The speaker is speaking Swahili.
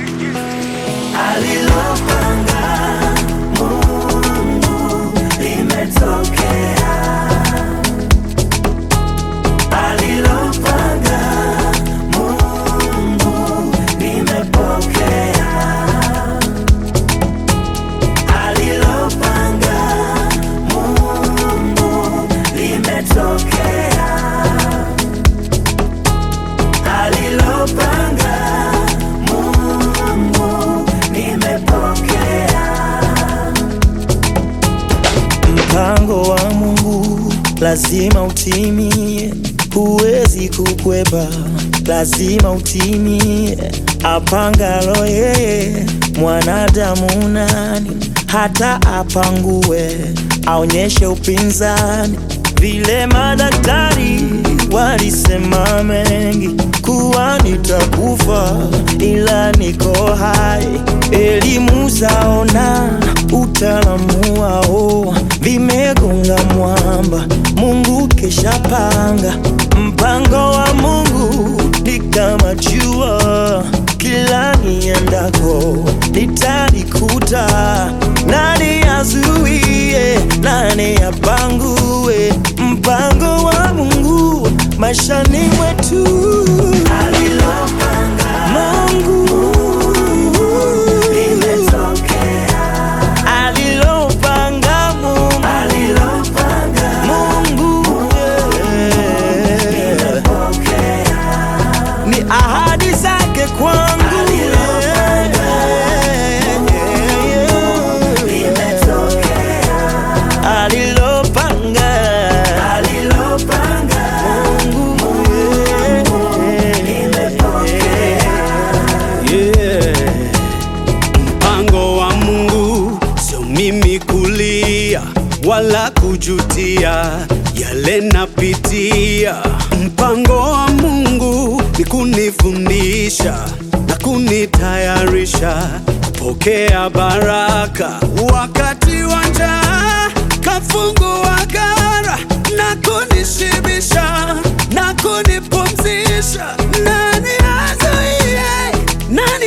Alilopanga Mungu limetokea. Alilopanga Mungu limepokea. Alilopanga Mungu limetokea. Alilopanga Mungu nimepokea. Mpango wa Mungu lazima utimie, huwezi kukwepa, lazima utimie. Apangalo yeye, mwanadamu nani hata apangue, aonyeshe upinzani? Vile madaktari walisema mengi kuwa nitakufa, ila niko hai. Elimu zaona, utaalamu wao vimegonga mwamba. Mungu keshapanga, mpango wa Mungu ni kama jua, kila niendako nitalikuta. Nani azuie, nani apangue mpango wa Mungu maishani mwetu? Alilopanga Mungu limetokea. Alilopanga Mungu, alilopanga Mungu limepokea. Ni ahadi zake kwangu. Mimi kulia wala kujutia yale napitia. Mpango wa Mungu ni kunifundisha na kunitayarisha kupokea baraka wakati wa njaa. Kafungua gara na kunishibisha na kunipumzisha. Nani azuie, nani